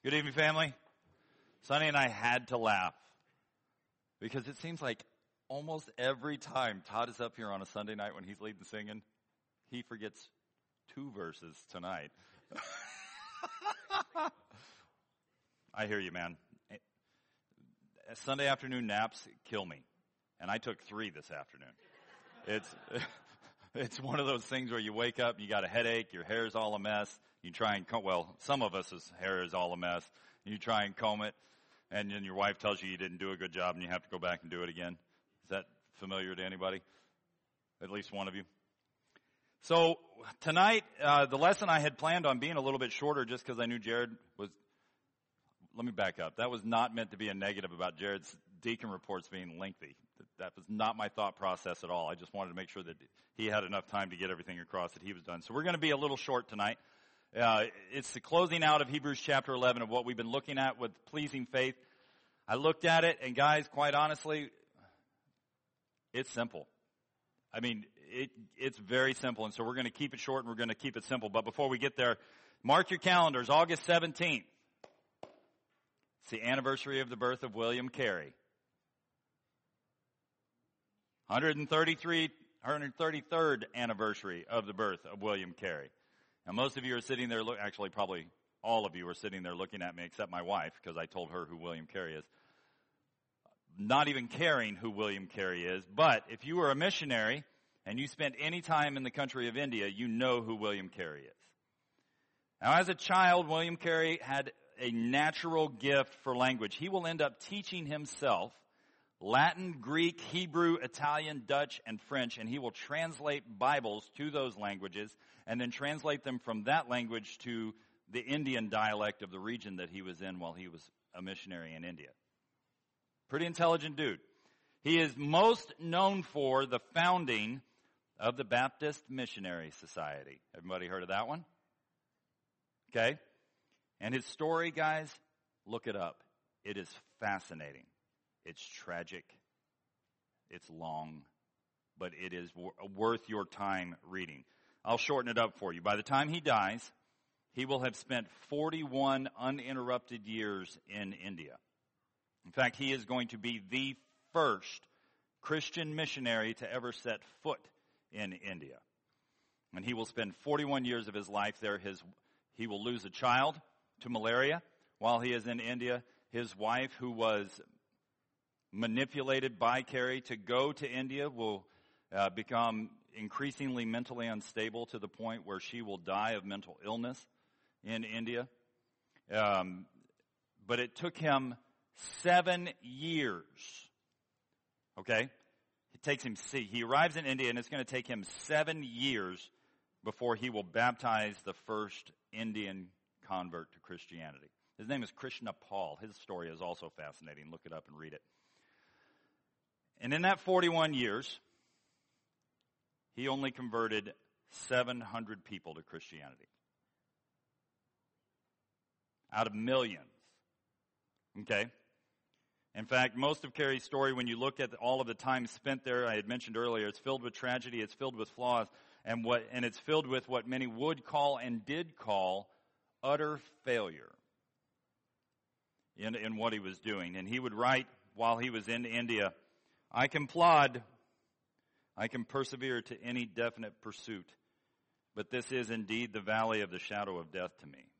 Good evening, family. Sonny and I had to laugh because it seems like almost every time Todd is up here on a Sunday night when he's leading singing, he forgets 2 verses tonight. I hear you, man. Sunday afternoon naps kill me, and I took 3 this afternoon. It's one of those things where you wake up, you got a headache, your hair's all a mess. You try and comb, well, some of us' hair is all a mess. You try and comb it, and then your wife tells you didn't do a good job, and you have to go back and do it again. Is that familiar to anybody? At least one of you? So tonight, the lesson I had planned on being a little bit shorter just because I knew Jared was, let me back up. That was not meant to be a negative about Jared's deacon reports being lengthy. That was not my thought process at all. I just wanted to make sure that he had enough time to get everything across that he was done. So we're going to be a little short tonight. It's the closing out of Hebrews chapter 11 of what we've been looking at with pleasing faith. I looked at it, and guys, quite honestly, it's simple. I mean, it's very simple, and so we're going to keep it short and we're going to keep it simple. But before we get there, mark your calendars, August 17th. It's the anniversary of the birth of William Carey. 133rd anniversary of the birth of William Carey. Now, most of you are sitting there, actually probably all of you are sitting there looking at me except my wife because I told her who William Carey is. Not even caring who William Carey is, but if you were a missionary and you spent any time in the country of India, you know who William Carey is. Now, as a child, William Carey had a natural gift for language. He will end up teaching himself Latin, Greek, Hebrew, Italian, Dutch, and French, and he will translate Bibles to those languages and then translate them from that language to the Indian dialect of the region that he was in while he was a missionary in India. Pretty intelligent dude. He is most known for the founding of the Baptist Missionary Society. Everybody heard of that one? Okay. And his story, guys, look it up. It is fascinating. It's tragic. It's long. But it is worth your time reading. I'll shorten it up for you. By the time he dies, he will have spent 41 uninterrupted years in India. In fact, he is going to be the first Christian missionary to ever set foot in India. And he will spend 41 years of his life there. He will lose a child to malaria while he is in India. His wife, who was manipulated by Carey to go to India, will become increasingly mentally unstable to the point where she will die of mental illness in India. But it took him 7 years. Okay? He arrives in India, and it's going to take him 7 years before he will baptize the first Indian convert to Christianity. His name is Krishna Paul. His story is also fascinating. Look it up and read it. And in that 41 years, he only converted 700 people to Christianity. Out of millions. Okay? In fact, most of Carey's story, when you look at all of the time spent there, I had mentioned earlier, it's filled with tragedy, it's filled with flaws, and it's filled with what many would call and did call utter failure in what he was doing. And he would write while he was in India, I can plod, I can persevere to any definite pursuit, but this is indeed the valley of the shadow of death to me.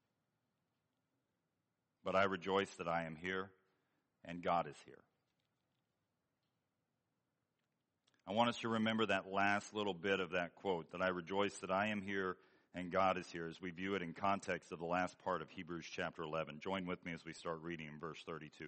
But I rejoice that I am here, and God is here. I want us to remember that last little bit of that quote, that I rejoice that I am here, and God is here, as we view it in context of the last part of Hebrews chapter 11. Join with me as we start reading in verse 32.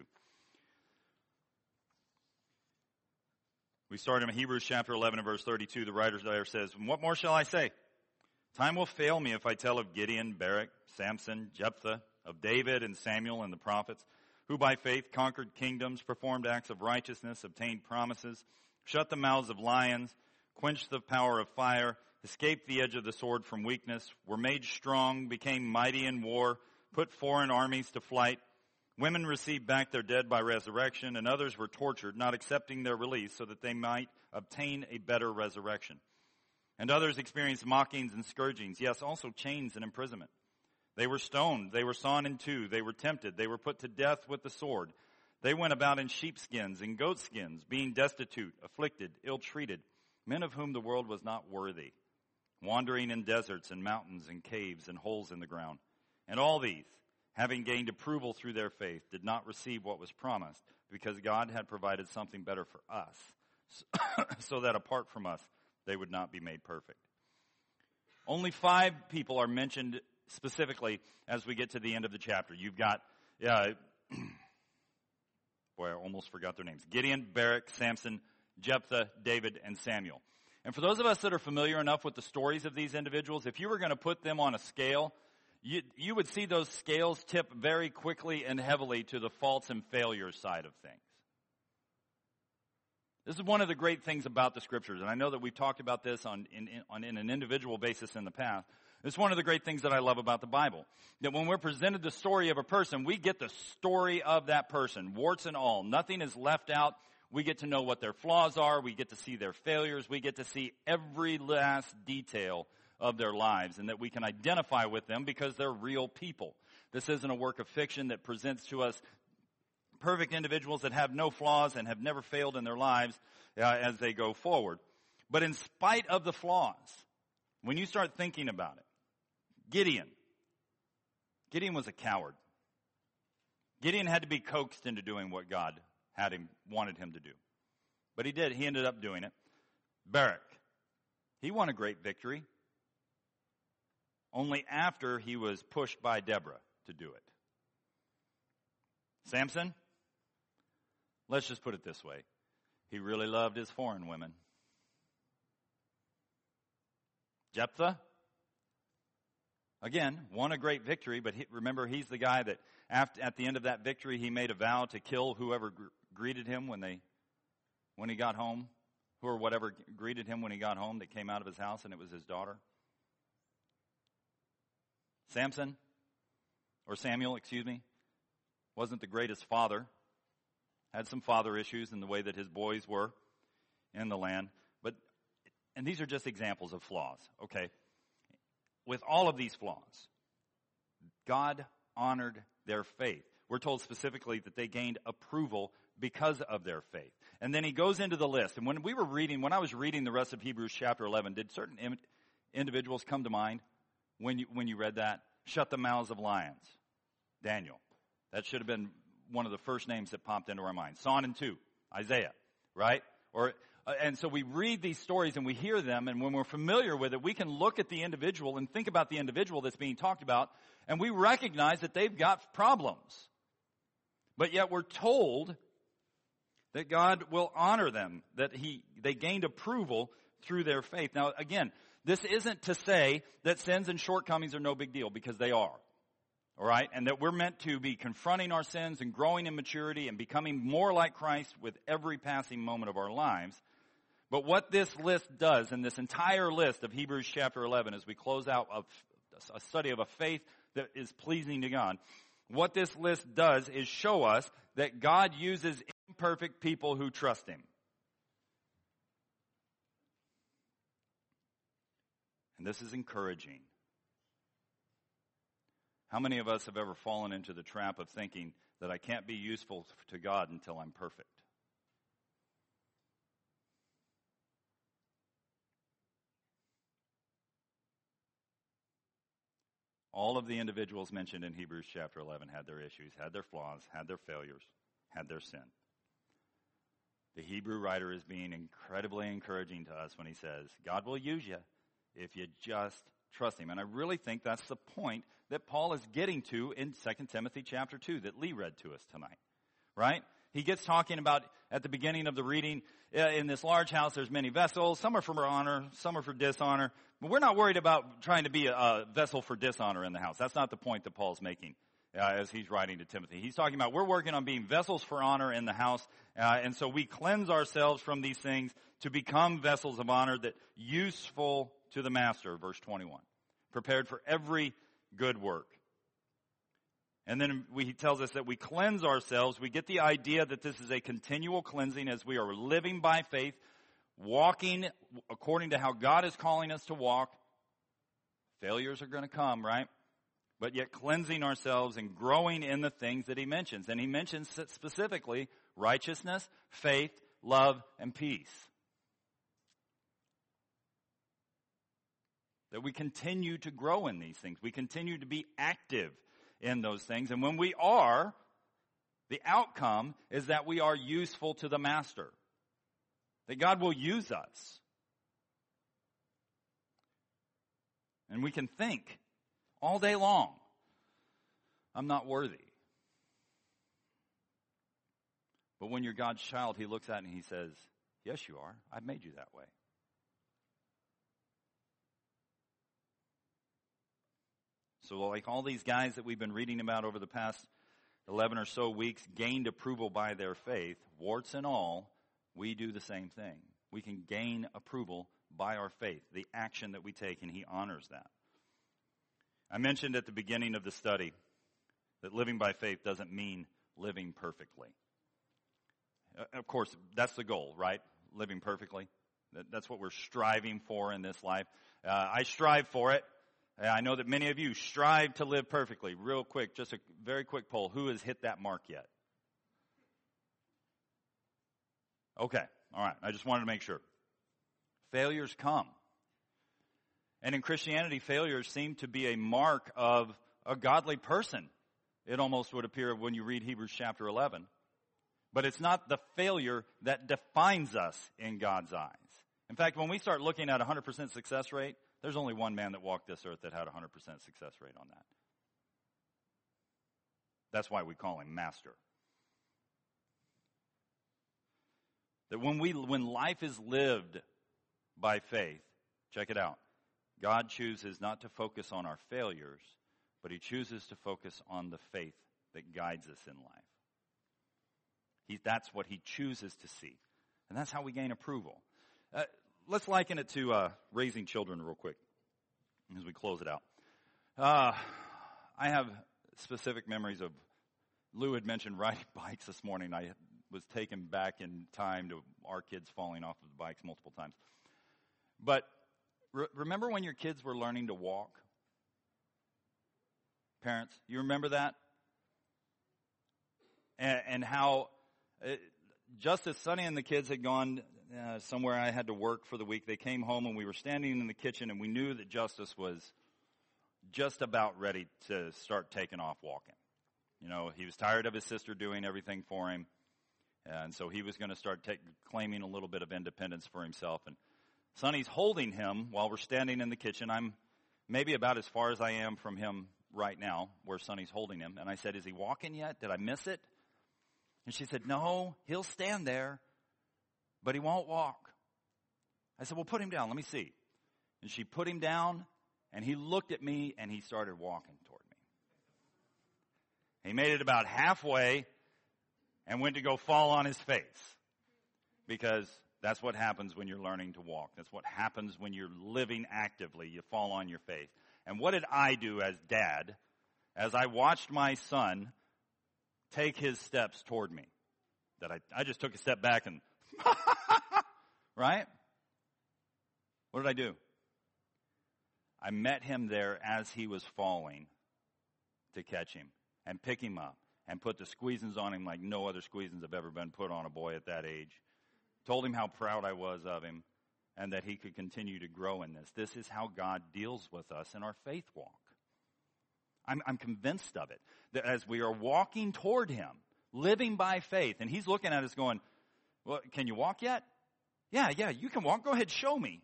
We start in Hebrews chapter 11 and verse 32. The writer there says, what more shall I say? Time will fail me if I tell of Gideon, Barak, Samson, Jephthah, of David and Samuel and the prophets, who by faith conquered kingdoms, performed acts of righteousness, obtained promises, shut the mouths of lions, quenched the power of fire, escaped the edge of the sword from weakness, were made strong, became mighty in war, put foreign armies to flight. Women received back their dead by resurrection, and others were tortured, not accepting their release so that they might obtain a better resurrection. And others experienced mockings and scourgings, yes, also chains and imprisonment. They were stoned. They were sawn in two. They were tempted. They were put to death with the sword. They went about in sheepskins and goatskins, being destitute, afflicted, ill-treated, men of whom the world was not worthy, wandering in deserts and mountains and caves and holes in the ground. And all these, having gained approval through their faith, did not receive what was promised, because God had provided something better for us, so that apart from us, they would not be made perfect. Only 5 people are mentioned specifically as we get to the end of the chapter. You've got, boy, I almost forgot their names. Gideon, Barak, Samson, Jephthah, David, and Samuel. And for those of us that are familiar enough with the stories of these individuals, if you were going to put them on a scale, you would see those scales tip very quickly and heavily to the faults and failures side of things. This is one of the great things about the Scriptures, and I know that we've talked about this on an individual basis in the past. It's one of the great things that I love about the Bible, that when we're presented the story of a person, we get the story of that person, warts and all. Nothing is left out. We get to know what their flaws are. We get to see their failures. We get to see every last detail of their lives, and that we can identify with them because they're real people. This isn't a work of fiction that presents to us perfect individuals that have no flaws and have never failed in their lives as they go forward. But in spite of the flaws, when you start thinking about it, Gideon was a coward. Gideon had to be coaxed into doing what God wanted him to do. But he did. He ended up doing it. Barak, he won a great victory, only after he was pushed by Deborah to do it. Samson, let's just put it this way. He really loved his foreign women. Jephthah, again, won a great victory, but remember, he's the guy that at the end of that victory, he made a vow to kill whoever greeted him when he got home, or whatever greeted him when he got home that came out of his house, and it was his daughter. Samuel, wasn't the greatest father. Had some father issues in the way that his boys were in the land. And these are just examples of flaws, okay? With all of these flaws, God honored their faith. We're told specifically that they gained approval because of their faith. And then he goes into the list. And when I was reading the rest of Hebrews chapter 11, did certain individuals come to mind when you read that? Shut the mouths of lions. Daniel. That should have been one of the first names that popped into our minds. Sawn in two. Isaiah. Right? And so we read these stories and we hear them, and when we're familiar with it, we can look at the individual and think about the individual that's being talked about, and we recognize that they've got problems. But yet we're told that God will honor them, that they gained approval through their faith. Now, again, this isn't to say that sins and shortcomings are no big deal, because they are. All right? And that we're meant to be confronting our sins and growing in maturity and becoming more like Christ with every passing moment of our lives. But what this list does, and this entire list of Hebrews chapter 11, as we close out a study of a faith that is pleasing to God, what this list does is show us that God uses imperfect people who trust Him. And this is encouraging. How many of us have ever fallen into the trap of thinking that I can't be useful to God until I'm perfect? All of the individuals mentioned in Hebrews chapter 11 had their issues, had their flaws, had their failures, had their sin. The Hebrew writer is being incredibly encouraging to us when he says, God will use you if you just trust Him. And I really think that's the point that Paul is getting to in 2 Timothy chapter 2 that Lee read to us tonight, right? He gets talking about, at the beginning of the reading, in this large house there's many vessels. Some are for honor, some are for dishonor. But we're not worried about trying to be a vessel for dishonor in the house. That's not the point that Paul's making as he's writing to Timothy. He's talking about we're working on being vessels for honor in the house. And so we cleanse ourselves from these things to become vessels of honor that useful to the master, verse 21. Prepared for every good work. And then he tells us that we cleanse ourselves. We get the idea that this is a continual cleansing as we are living by faith, walking according to how God is calling us to walk. Failures are going to come, right? but yet cleansing ourselves and growing in the things that he mentions. And he mentions specifically righteousness, faith, love, and peace. That we continue to grow in these things. We continue to be active in those things. And when we are, the outcome is that we are useful to the master. That God will use us. And we can think all day long, I'm not worthy. But when you're God's child, he looks at it and he says, yes, you are. I've made you that way. So like all these guys that we've been reading about over the past 11 or so weeks gained approval by their faith, warts and all, we do the same thing. We can gain approval by our faith, the action that we take, and he honors that. I mentioned at the beginning of the study that living by faith doesn't mean living perfectly. Of course, that's the goal, right? Living perfectly. That's what we're striving for in this life. I strive for it. I know that many of you strive to live perfectly. Real quick, just a very quick poll. Who has hit that mark yet? Okay, all right. I just wanted to make sure. Failures come. And in Christianity, failures seem to be a mark of a godly person. It almost would appear when you read Hebrews chapter 11. But it's not the failure that defines us in God's eyes. In fact, when we start looking at 100% success rate, there's only one man that walked this earth that had a 100% success rate on that. That's why we call him Master. That when life is lived by faith, check it out. God chooses not to focus on our failures, but he chooses to focus on the faith that guides us in life. That's what he chooses to see. And that's how we gain approval. Let's liken it to raising children real quick as we close it out. I have specific memories of, Lou had mentioned riding bikes this morning. I was taken back in time to our kids falling off of the bikes multiple times. But remember when your kids were learning to walk? Parents, you remember that? And how just as Sonny and the kids had gone somewhere I had to work for the week, they came home and we were standing in the kitchen and we knew that Justice was just about ready to start taking off walking. You know, he was tired of his sister doing everything for him. And so he was going to start claiming a little bit of independence for himself. And Sonny's holding him while we're standing in the kitchen. I'm maybe about as far as I am from him right now, where Sonny's holding him. And I said, is he walking yet? Did I miss it? And she said, no, he'll stand there, but he won't walk. I said, well, put him down. Let me see. And she put him down, and he looked at me, and he started walking toward me. He made it about halfway and went to go fall on his face, because that's what happens when you're learning to walk. That's what happens when you're living actively. You fall on your face. And what did I do as dad as I watched my son take his steps toward me? That I just took a step back and, right? What did I do? I met him there as he was falling to catch him and pick him up and put the squeezins on him like no other squeezins have ever been put on a boy at that age. Told him how proud I was of him and that he could continue to grow in this. This is how God deals with us in our faith walk. I'm convinced of it. That as we are walking toward him, living by faith, and he's looking at us going, well, can you walk yet? Yeah, you can walk. Go ahead, show me.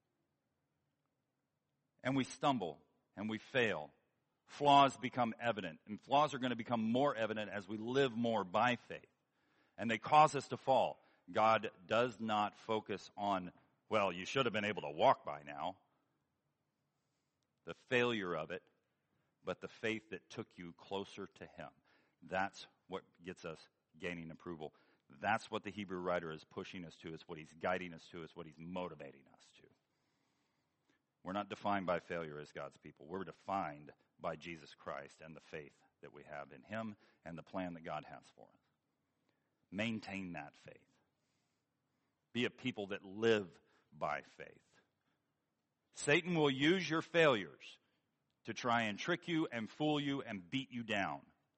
And we stumble and we fail. Flaws become evident, and flaws are going to become more evident as we live more by faith. And they cause us to fall. God does not focus on, well, you should have been able to walk by now. The failure of it, but the faith that took you closer to him. That's what gets us gaining approval. That's what the Hebrew writer is pushing us to. It's what he's guiding us to. It's what he's motivating us to. We're not defined by failure as God's people. We're defined by Jesus Christ and the faith that we have in him and the plan that God has for us. Maintain that faith. Be a people that live by faith. Satan will use your failures to try and trick you and fool you and beat you down.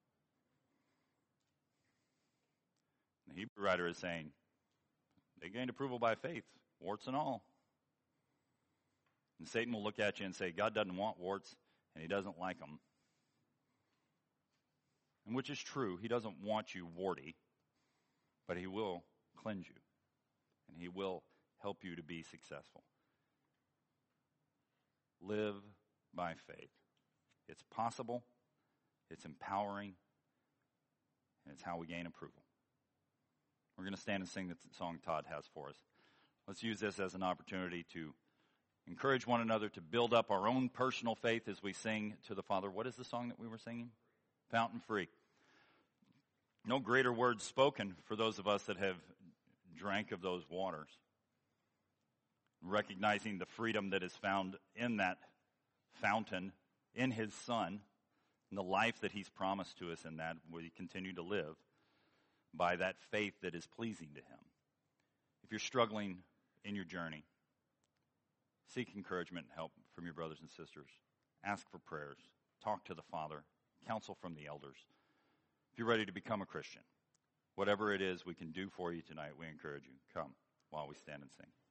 The Hebrew writer is saying, they gained approval by faith, warts and all. And Satan will look at you and say, God doesn't want warts, and he doesn't like them. And which is true. He doesn't want you warty, but he will cleanse you, and he will help you to be successful. Live by faith. It's possible, it's empowering, and it's how we gain approval. We're going to stand and sing the song Todd has for us. Let's use this as an opportunity to encourage one another to build up our own personal faith as we sing to the Father. What is the song that we were singing? Fountain Free. No greater words spoken for those of us that have drank of those waters. Recognizing the freedom that is found in that fountain, in his Son, and the life that he's promised to us in that we continue to live by that faith that is pleasing to him. If you're struggling in your journey, seek encouragement and help from your brothers and sisters. Ask for prayers. Talk to the Father. Counsel from the elders. If you're ready to become a Christian, whatever it is we can do for you tonight, we encourage you. Come while we stand and sing.